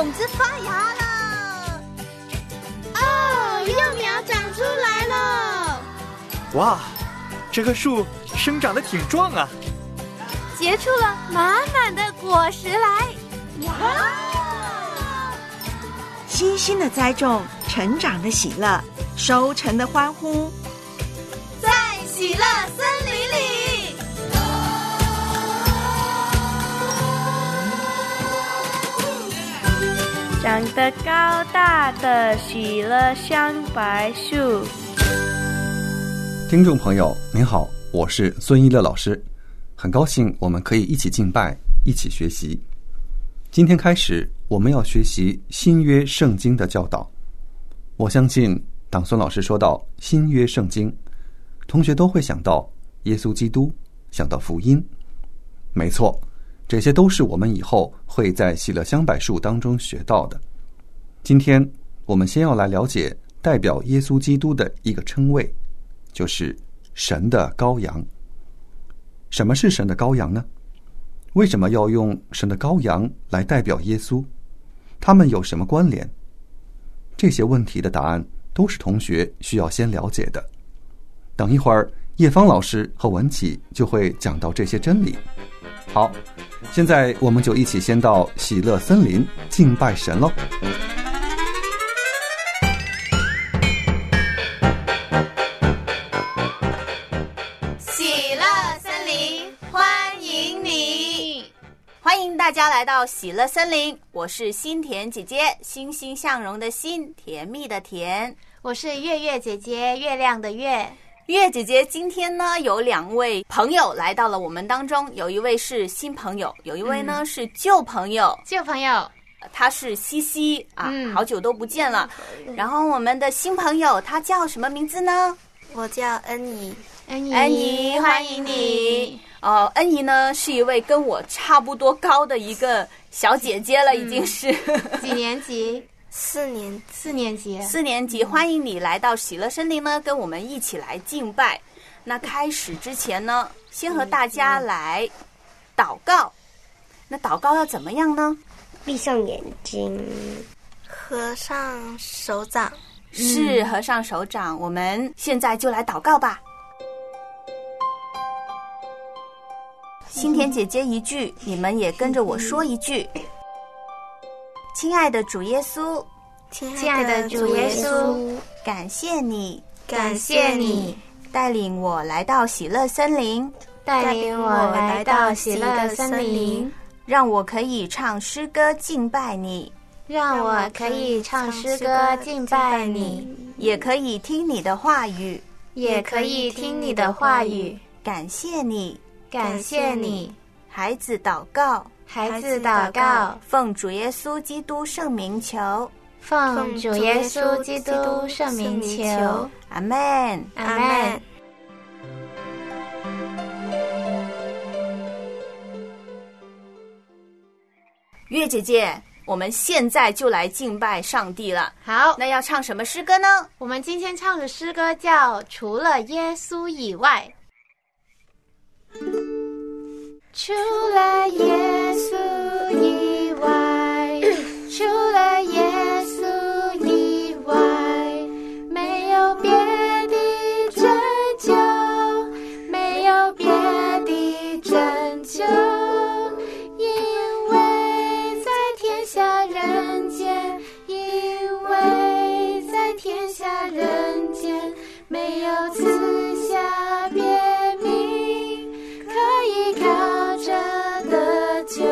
种子发芽了。 哦，幼苗长出来了。 哇，这棵树生长得挺壮啊， 结出了满满的果实来。 哇！ 悉心的栽种，成长的喜乐，收成的欢呼， 在喜乐森林里。 长得高大的喜乐香柏树。 听众朋友您好，我是孙一乐老师，很高兴我们可以一起敬拜，一起学习。今天开始我们要学习新约圣经的教导。我相信当孙老师说到新约圣经，同学都会想到耶稣基督，想到福音。没错，这些都是我们以后会在喜乐香柏树当中学到的。今天我们先要来了解代表耶稣基督的一个称谓，就是神的羔羊。什么是神的羔羊呢？为什么要用神的羔羊来代表耶稣？他们有什么关联？这些问题的答案都是同学需要先了解的。等一会儿叶芳老师和文启就会讲到这些真理。好，现在我们就一起先到喜乐森林敬拜神咯。 欢迎大家来到喜乐森林，我是心甜姐姐，欣欣向荣的欣，甜蜜的甜。 我是月月姐姐，月亮的月。 月姐姐今天呢有2位朋友来到了我们当中，有一位是新朋友，有一位呢是旧朋友。 旧朋友， 他是西西啊，好久都不见了。然后我们的新朋友他叫什么名字呢？ 我叫恩怡。 恩怡，欢迎你。恩怡呢是一位跟我差不多高的一个小姐姐了，已经是几年级 ？4年级。 4年级，欢迎你来到喜乐森林呢，跟我们一起来敬拜。那开始之前呢，先和大家来祷告。那祷告要怎么样呢？ 闭上眼睛，合上手掌。 是，合上手掌。我们现在就来祷告吧。心甜姐姐一句，你们也跟着我说一句。亲爱的主耶稣， 亲爱的主耶稣， 感谢你， 感谢你带领我来到喜乐森林， 带领我来到喜乐森林， 让我可以唱诗歌敬拜你， 让我可以唱诗歌敬拜你， 也可以听你的话语， 也可以听你的话语。 感谢你， 感谢你。 孩子祷告， 孩子祷告， 奉主耶稣基督圣名求， 奉主耶稣基督圣名求。 阿们， 阿们。 月姐姐，我们现在就来敬拜上帝了。 好， 那要唱什么诗歌呢？ 我们今天唱的诗歌叫《除了耶稣以外》。除了耶稣以外，除了耶稣以外，没有别的拯救，没有别的拯救，因为在天下人间，因为在天下人间，没有赐下别名，可以靠着得救。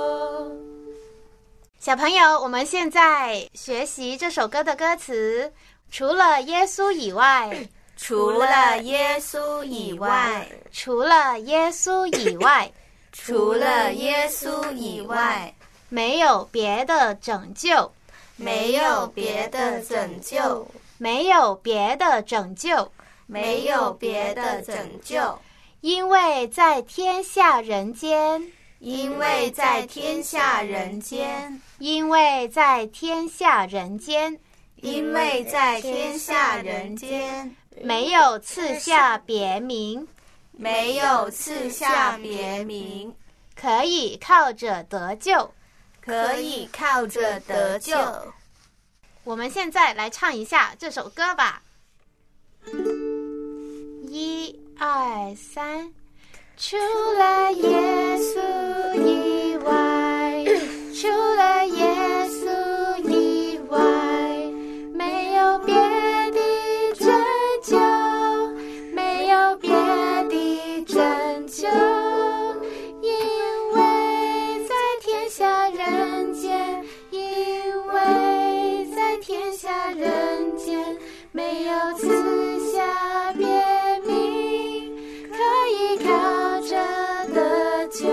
小朋友，我们现在学习这首歌的歌词。除了耶稣以外， 除了耶稣以外， 除了耶稣以外， 除了耶稣以外， 没有别的拯救， 没有别的拯救， 没有别的拯救， 没有别的拯救， 因为在天下人间， 因为在天下人间， 因为在天下人间， 因为在天下人间， 没有赐下别名， 没有赐下别名， 可以靠着得救， 可以靠着得救。 我们现在来唱一下这首歌吧。1、2、3，除了耶稣以外，除了耶稣以外，没有别的拯救，没有别的拯救，因为在天下人间，因为在天下人间，没有赐下别名，可以靠着得救。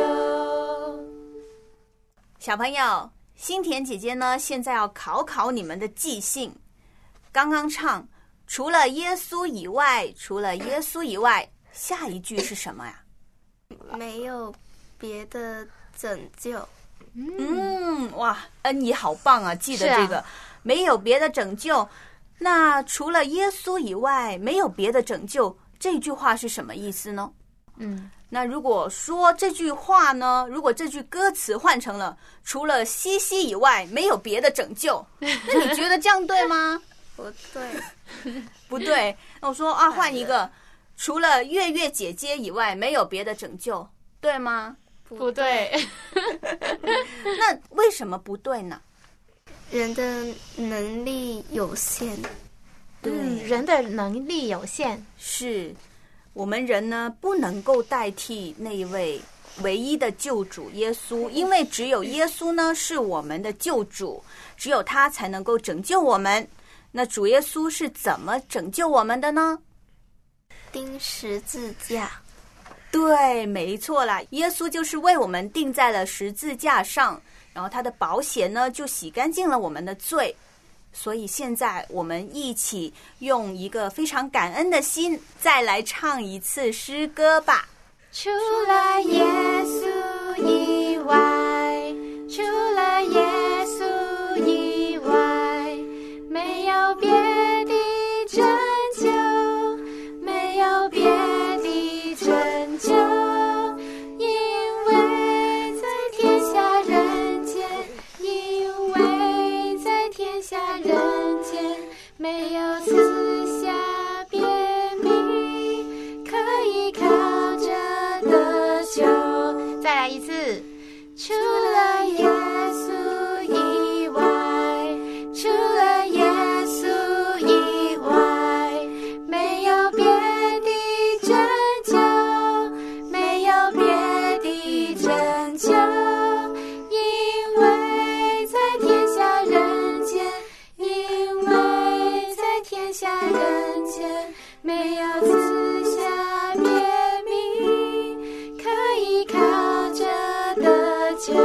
小朋友，新田姐姐呢，现在要考考你们的记性。刚刚唱除了耶稣以外，除了耶稣以外，下一句是什么呀？ 没有别的拯救。 哇，恩怡好棒啊，记得这个，没有别的拯救。那除了耶稣以外，没有别的拯救，这句话是什么意思呢？那如果说这句话呢，如果这句歌词换成了除了西西以外，没有别的拯救，那你觉得这样对吗？ 不对， 不对。那我说啊，换一个，除了月月姐姐以外，没有别的拯救，对吗？ 不对。 那为什么不对呢？ 人的能力有限。 人的能力有限， 是我们人呢不能够代替那一位唯一的救主耶稣，因为只有耶稣呢是我们的救主，只有他才能够拯救我们。那主耶稣是怎么拯救我们的呢？ 钉十字架。 对，没错啦，耶稣就是为我们钉在了十字架上，然后他的宝血呢就洗干净了我们的罪。所以现在我们一起用一个非常感恩的心，再来唱一次诗歌吧。 除了耶稣以外，除了耶稣以外，没有别的拯救，没有别的拯救，因为在天下人间，因为在天下人间，没有赐下别名，可以靠着得救。再来一次。除了耶稣以外，除了耶稣以外，没有别的拯救，没有别的拯救，因为在天下人间，因为在天下人间，没有赐下别名，可以靠着得救。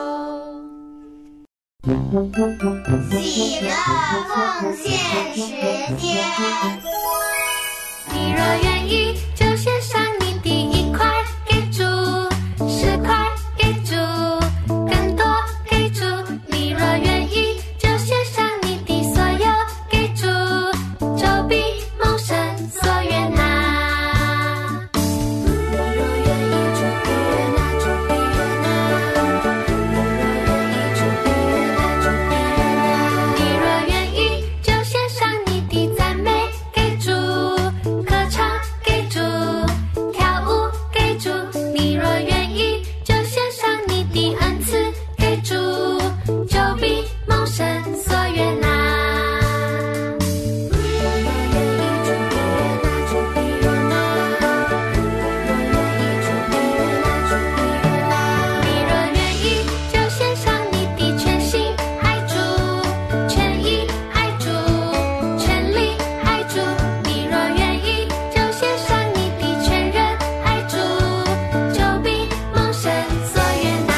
喜乐奉献时间。 你若愿意，就献上你的1块给主，10块给主，更多给主。你若愿意，就献上你的所有给主，就必蒙神所悦纳。你若愿意，主必悦纳，主必悦纳。你若愿意，主必悦纳，主必悦纳。你若愿意，就献上你的赞美给主，歌唱给主，跳舞给主。你若愿意，就献上你的恩赐给主，就必蒙神所悦纳。你若愿意，就献上你的全心爱主，全意爱主，全力爱主。你若愿意，就献上你的全人爱主，就必蒙神所悦纳。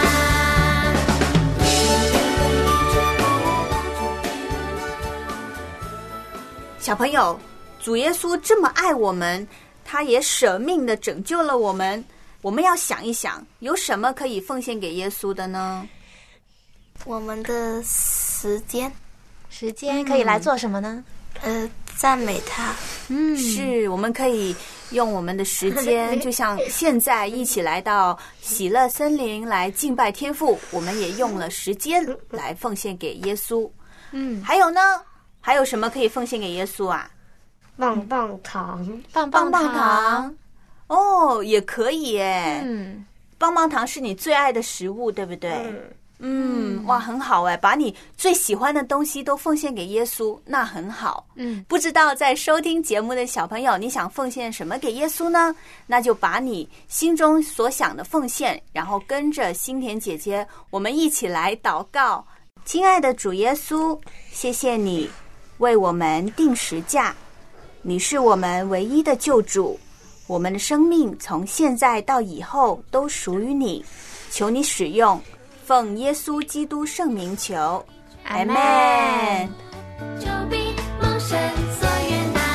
小朋友，主耶稣这么爱我们，他也舍命的拯救了我们。我们要想一想，有什么可以奉献给耶稣的呢？ 我们的时间， 时间可以来做什么呢？ 赞美他。 是我们可以用我们的时间，就像现在一起来到喜乐森林来敬拜天父，我们也用了时间来奉献给耶稣。还有呢？还有什么可以奉献给耶稣啊？ 棒棒糖， 棒棒糖哦，也可以耶。棒棒糖是你最爱的食物，对不对？哇，很好哎，把你最喜欢的东西都奉献给耶稣，那很好。不知道在收听节目的小朋友，你想奉献什么给耶稣呢？那就把你心中所想的奉献，然后跟着心田姐姐，我们一起来祷告。亲爱的主耶稣，谢谢你为我们定十架，你是我们唯一的救主，我们的生命从现在到以后都属于你，求你使用，奉耶稣基督圣名求，阿们。 就比梦神所愿大。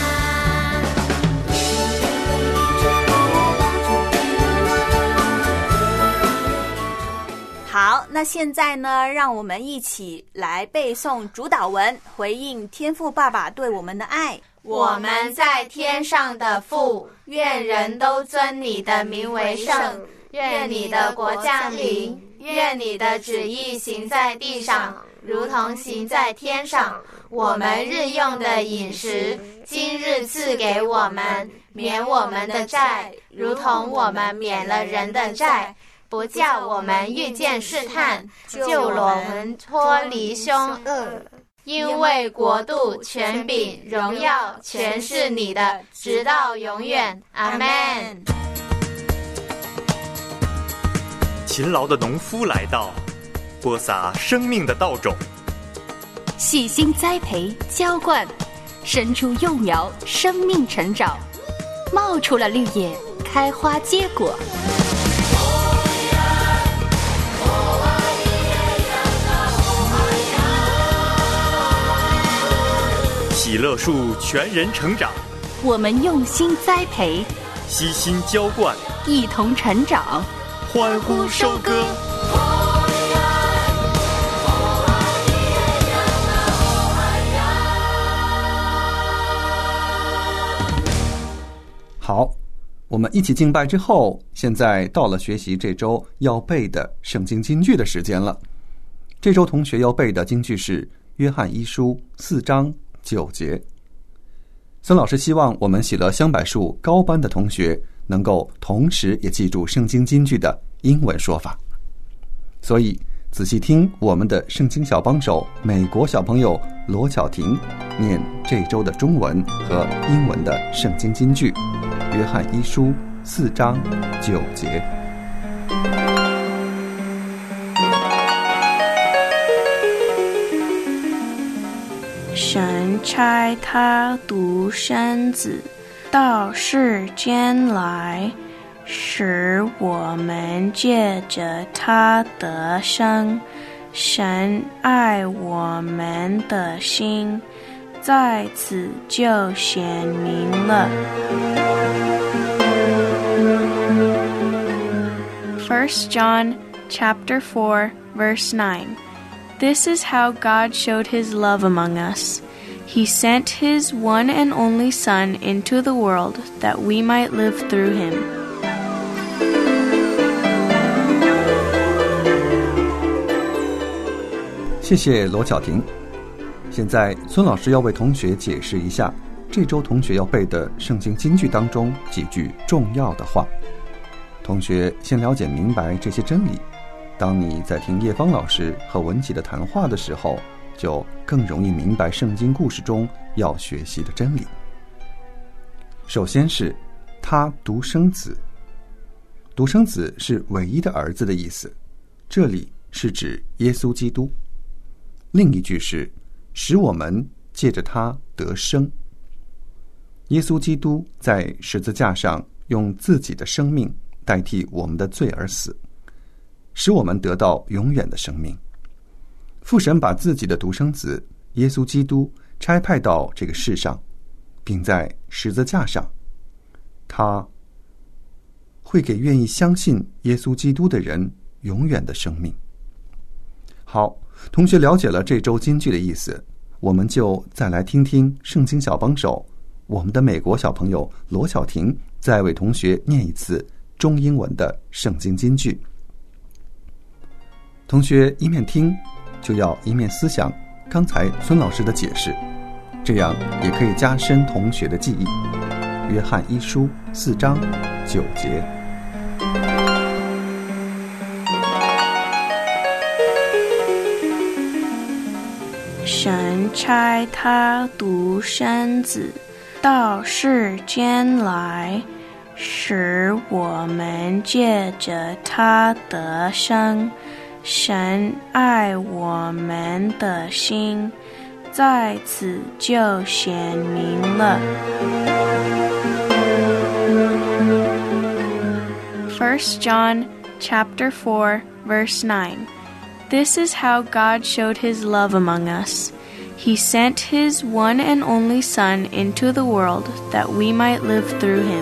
好，那现在呢，让我们一起来背诵主祷文，回应天父爸爸对我们的爱。 我们在天上的父，愿人都尊你的名为圣，愿你的国降临，愿你的旨意行在地上，如同行在天上。我们日用的饮食，今日赐给我们，免我们的债，如同我们免了人的债，不叫我们遇见试探，救我们脱离凶恶。因为国度、权柄、荣耀，全是你的，直到永远。阿们。 勤劳的农夫来到，播撒生命的稻种， 细心栽培浇灌，生出幼苗，生命成长，冒出了绿叶，开花结果。 喜乐树全人成长， 我们用心栽培， 悉心浇灌， 一同成长， 欢呼收割。 好，我们一起敬拜之后，现在到了学习这周要背的圣经金句的时间了。这周同学要背的金句是约翰一书4章9节。孙老师希望我们喜乐香柏树高班的同学能够同时也记住圣经金句的英文说法，所以仔细听我们的圣经小帮手美国小朋友罗巧婷念这周的中文和英文的圣经金句。约翰一书4章9节。 神差他独生子到世间来，使我们借着他得生。神爱我们的心在此就显明了。1 John chapter 4 verse 9. This is how God showed his love among us. He sent his one and only Son into the world that we might live through him. 谢谢罗巧婷。现在孙老师要为同学解释一下这周同学要背的圣经金句当中几句重要的话。同学先了解明白这些真理，当你在听叶芳老师和文琪的谈话的时候，就更容易明白圣经故事中要学习的真理。首先是他独生子，独生子是唯一的儿子的意思，这里是指耶稣基督。另一句是使我们借着他得生。耶稣基督在十字架上用自己的生命代替我们的罪而死，使我们得到永远的生命。父神把自己的独生子耶稣基督差派到这个世上，并在十字架上，他会给愿意相信耶稣基督的人永远的生命。好，同学了解了这周金句的意思，我们就再来听听圣经小帮手我们的美国小朋友罗小婷再为同学念一次中英文的圣经金句。同学一面听就要一面思想刚才孙老师的解释，这样也可以加深同学的记忆。约翰一书4章9节。 神差他独生子到世间来，使我们借着他得生。神爱我们的心在此就显明了。1 John chapter 4 verse 9. This is how God showed his love among us. He sent his one and only Son into the world that we might live through him.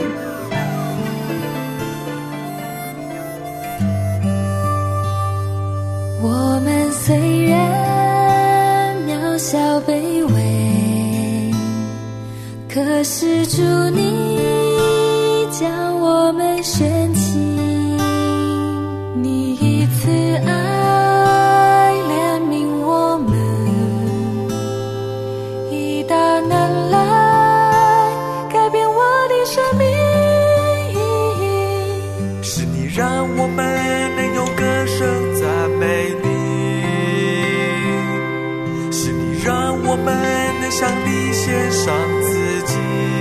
我们虽然渺小卑微，可是主你将我们选起，你以慈爱怜悯我们，以大能来改变我的生命。 是你让我们能有歌声赞美你，是你让我们能向你献上自己，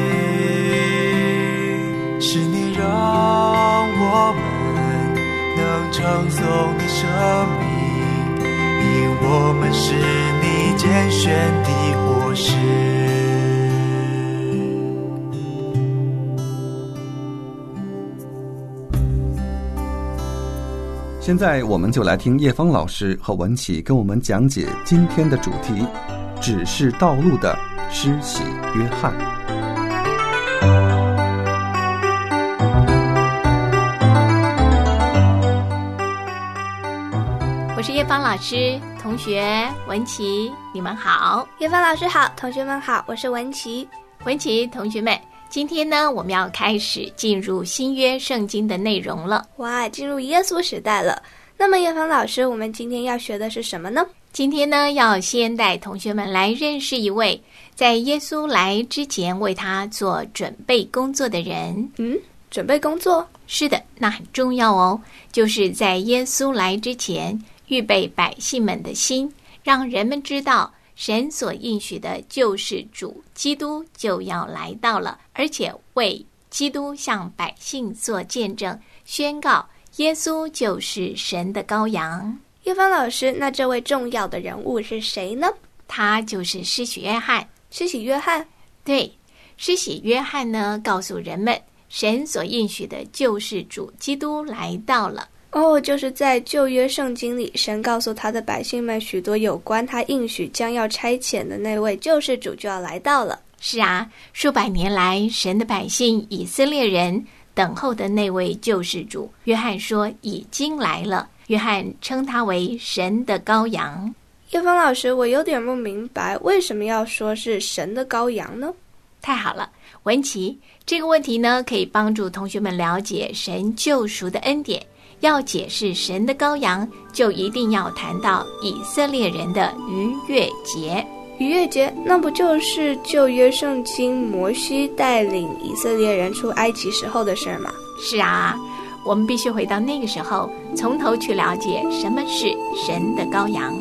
是你让我们能称颂你生命，因我们是你拣选的活石。 现在我们就来听叶芳老师和文琪跟我们讲解今天的主题，指示道路的施洗约翰。 我是叶芳老师，同学文琪，你们好。 叶芳老师好，同学们好，我是文琪。 文琪，同学们，今天呢，我们要开始进入新约圣经的内容了。 哇，进入耶稣时代了。那么叶芳老师，我们今天要学的是什么呢？ 今天呢，要先带同学们来认识一位在耶稣来之前为他做准备工作的人。 准备工作？ 是的，那很重要哦，就是在耶稣来之前预备百姓们的心，让人们知道神所应许的救世主基督就要来到了，而且为基督向百姓做见证，宣告耶稣就是神的羔羊。 叶芳老师，那这位重要的人物是谁呢？ 他就是施洗约翰。 施洗约翰？ 对，施洗约翰呢，告诉人们神所应许的救世主基督来到了。 就是在旧约圣经里，神告诉他的百姓们许多有关他应许将要差遣的那位救世主就要来到了。 是啊，数百年来，神的百姓以色列人等候的那位救世主，约翰说已经来了。约翰称他为神的羔羊。 叶芳老师，我有点不明白，为什么要说是神的羔羊呢？ 太好了，文琪，这个问题呢，可以帮助同学们了解神救赎的恩典。要解释神的羔羊，就一定要谈到以色列人的逾越节。 逾越节，那不就是旧约圣经摩西带领以色列人出埃及时候的事吗？ 是啊，我们必须回到那个时候，从头去了解什么是神的羔羊。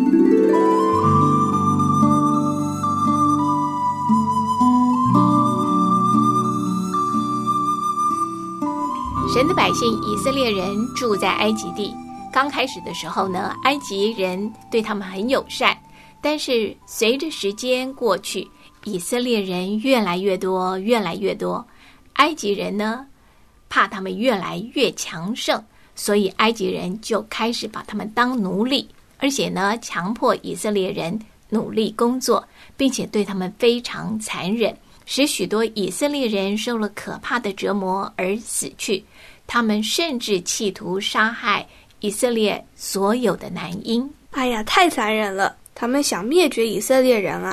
神的百姓以色列人住在埃及地，刚开始的时候呢，埃及人对他们很友善，但是随着时间过去，以色列人越来越多，埃及人呢怕他们越来越强盛，所以埃及人就开始把他们当奴隶，而且呢强迫以色列人努力工作，并且对他们非常残忍，使许多以色列人受了可怕的折磨而死去。他们甚至企图杀害以色列所有的男婴。 哎呀，太残忍了！他们想灭绝以色列人啊！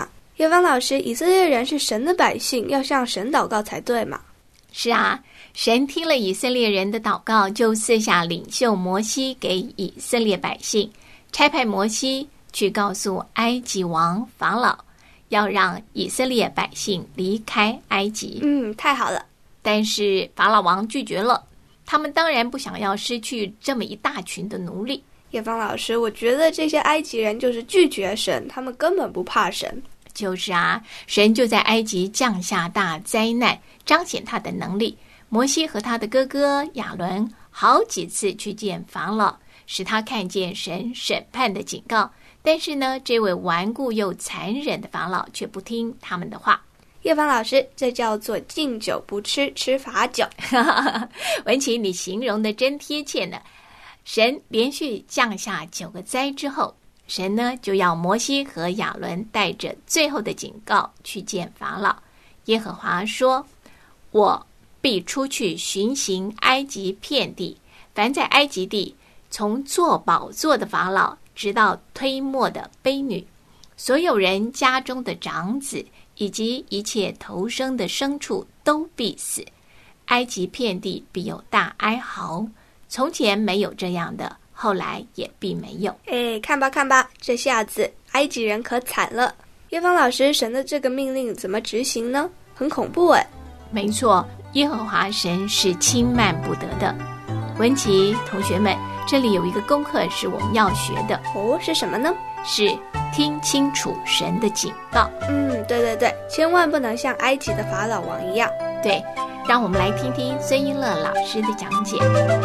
叶芳老师，以色列人是神的百姓，要向神祷告才对嘛？ 是啊，神听了以色列人的祷告，就赐下领袖摩西给以色列百姓，差派摩西去告诉埃及王法老，要让以色列百姓离开埃及。 太好了。 但是法老王拒绝了，他们当然不想要失去这么一大群的奴隶。 叶芳老师，我觉得这些埃及人就是拒绝神，他们根本不怕神。 就是啊，神就在埃及降下大灾难，彰显他的能力。摩西和他的哥哥亚伦好几次去见法老，使他看见神审判的警告。但是呢，这位顽固又残忍的法老却不听他们的话。 叶芳老师，这叫做敬酒不吃，吃罚酒。 文琪，你形容的真贴切呢。神连续降下9个灾之后，神呢就要摩西和亚伦带着最后的警告去见法老。耶和华说，我必出去巡行埃及遍地，凡在埃及地从坐宝座的法老直到推磨的婢女，所有人家中的长子以及一切头生的牲畜都必死。埃及遍地必有大哀嚎，从前没有这样的，后来也必没有。 看吧看吧，这下子埃及人可惨了。叶芳老师，神的这个命令怎么执行呢？很恐怖哎。 没错，耶和华神是轻慢不得的。文琪同学们，这里有一个功课是我们要学的。 是什么呢？ 是听清楚神的警告。 对，千万不能像埃及的法老王一样。 对，让我们来听听孙英乐老师的讲解。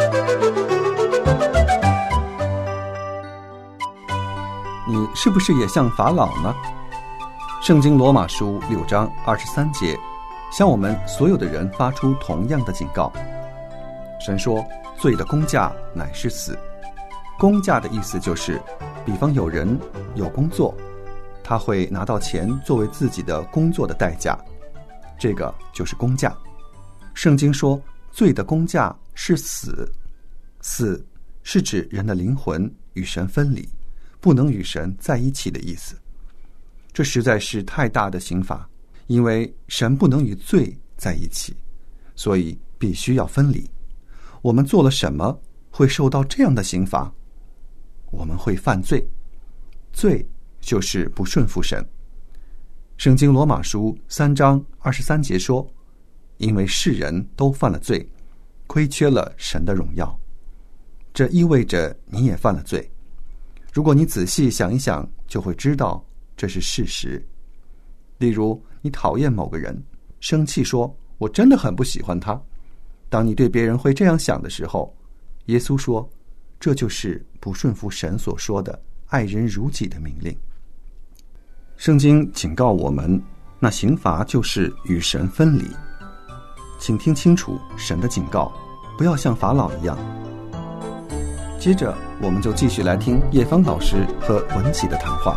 你是不是也像法老呢？圣经罗马书6章23节向我们所有的人发出同样的警告。神说，罪的工价乃是死。工价的意思就是，比方有人有工作，他会拿到钱作为自己的工作的代价，这个就是工价。圣经说，罪的工价是死。死是指人的灵魂与神分离，不能与神在一起的意思。这实在是太大的刑罚，因为神不能与罪在一起，所以必须要分离。我们做了什么会受到这样的刑罚？我们会犯罪，罪就是不顺服神。圣经罗马书3章23节说，因为世人都犯了罪，亏缺了神的荣耀。这意味着你也犯了罪。如果你仔细想一想，就会知道这是事实。例如，你讨厌某个人，生气说，我真的很不喜欢他。当你对别人会这样想的时候，耶稣说，这就是不顺服神所说的爱人如己的命令。圣经警告我们，那刑罚就是与神分离。请听清楚神的警告，不要像法老一样。接着我们就继续来听叶芳老师和文琪的谈话。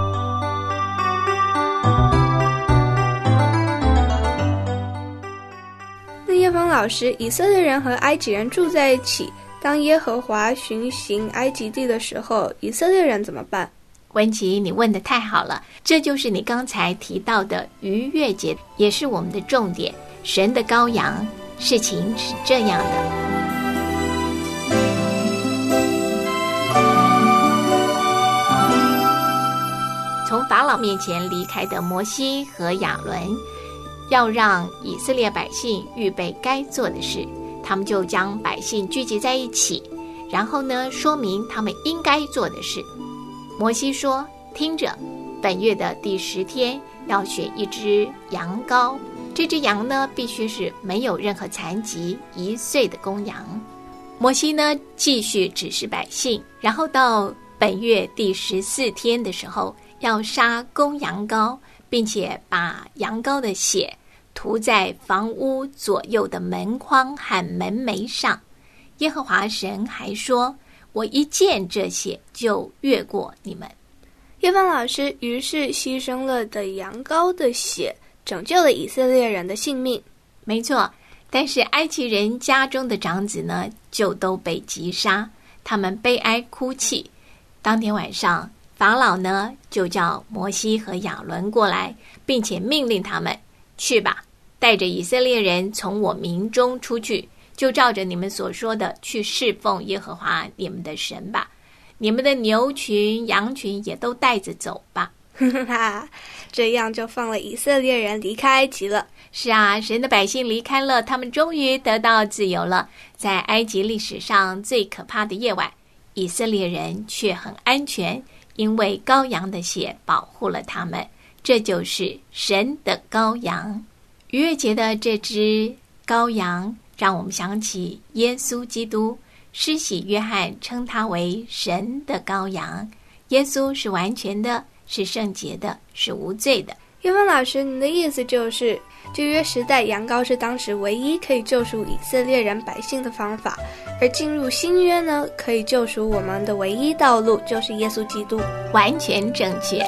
那叶芳老师，以色列人和埃及人住在一起，当耶和华巡行埃及地的时候，以色列人怎么办？ 文琪，你问得太好了，这就是你刚才提到的逾越节，也是我们的重点。神的羔羊，事情是这样的。从法老面前离开的摩西和亚伦，要让以色列百姓预备该做的事，他们就将百姓聚集在一起，然后呢，说明他们应该做的事。摩西说，听着，本月的第10天要选一只羊羔，这只羊呢，必须是没有任何残疾1岁的公羊。摩西呢，继续指示百姓，然后到本月第14天的时候，要杀公羊羔，并且把羊羔的血涂在房屋左右的门框和门楣上。耶和华神还说，我一见这血就越过你们。 叶芳老师，于是牺牲了的羊羔的血拯救了以色列人的性命。 没错，但是埃及人家中的长子呢，就都被击杀，他们悲哀哭泣。当天晚上， 法老呢就叫摩西和亚伦过来，并且命令他们去吧，带着以色列人从我民中出去，就照着你们所说的去侍奉耶和华你们的神吧，你们的牛群羊群也都带着走吧。 这样就放了以色列人离开埃及了。 是啊，神的百姓离开了，他们终于得到自由了。在埃及历史上最可怕的夜晚，以色列人却很安全，因为羔羊的血保护了他们。这就是神的羔羊。逾越节的这只羔羊让我们想起耶稣基督，施洗约翰称他为神的羔羊。耶稣是完全的，是圣洁的，是无罪的。 约芬老师，你的意思就是旧约时代羊羔是当时唯一可以救赎以色列人百姓的方法，而进入新约呢，可以救赎我们的唯一道路就是耶稣基督。 完全正确。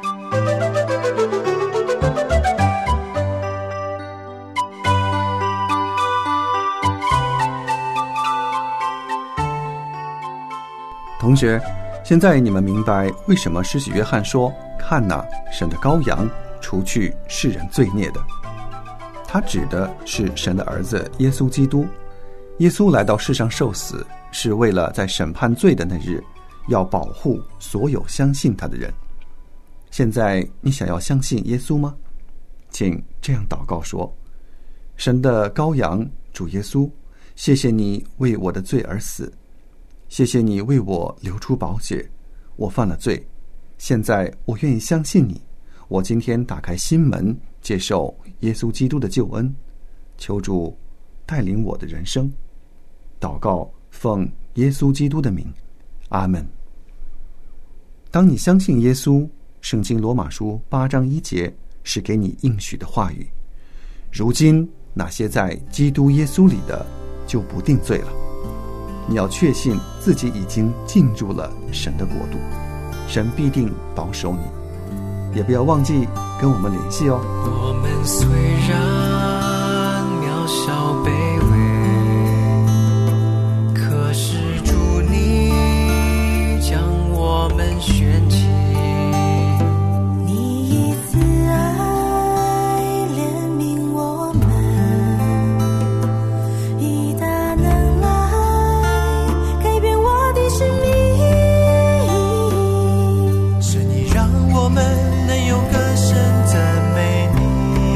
同学，现在你们明白为什么施洗约翰说看哪，神的羔羊除去世人罪孽的。他指的是神的儿子耶稣基督。耶稣来到世上受死，是为了在审判罪的那日要保护所有相信他的人。现在你想要相信耶稣吗？请这样祷告说：神的羔羊主耶稣，谢谢你为我的罪而死，谢谢你为我流出宝血，我犯了罪，现在我愿意相信你，我今天打开心门，接受耶稣基督的救恩，求主带领我的人生。祷告奉耶稣基督的名，阿们。当你相信耶稣，圣经罗马书8章1节是给你应许的话语。如今那些在基督耶稣里的就不定罪了。你要确信自己已经进入了神的国度，神必定保守你。也不要忘记跟我们联系哦。 我们虽然渺小卑微，可是主你将我们选起。 你以慈爱怜悯我们，以大能来改变我的生命。 是你让我们能用歌声赞美你，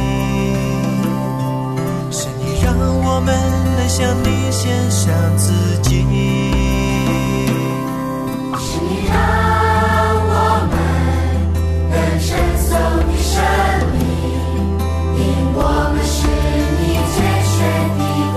是你让我们能向你献上自己， 是你让我们能承受你生命，因我们是你拣选的果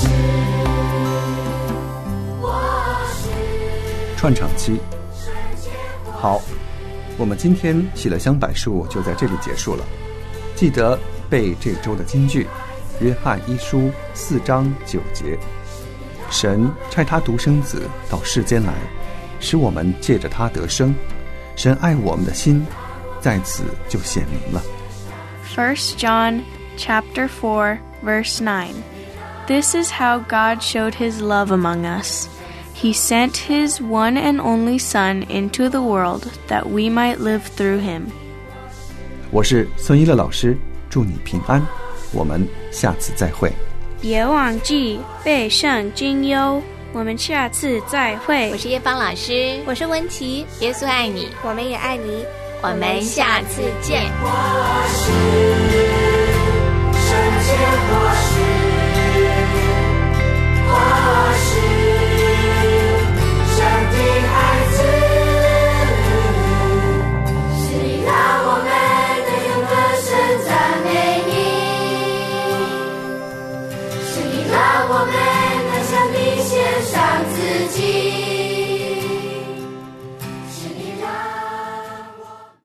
实。 串场期。好，我们今天喜乐乡柏树就在这里结束了。记得背这周的金句，约翰一书4章9节。神差他独生子到世间来，使我们借着他得生。神爱我们的心在此就显明了。 1 John chapter 4 verse 9. This is how God showed his love among us. He sent his one and only Son into the world that we might live through him. 我是孙一乐老师，祝你平安，我们下次再会。 别忘记背圣经哟，我们下次再会。 我是叶芳老师， 我是文琪， 耶稣爱你， 我们也爱你， 我们下次见。 我是圣洁果实，我是神的孩子，是你让我们能用歌声赞美你，是你让我们能向你献上自己。